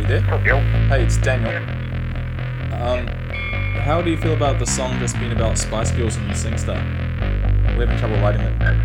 you there? Yep. Hey, it's Daniel. How do you feel about the song just being about Spice Girls and SingStar? We're having trouble writing it.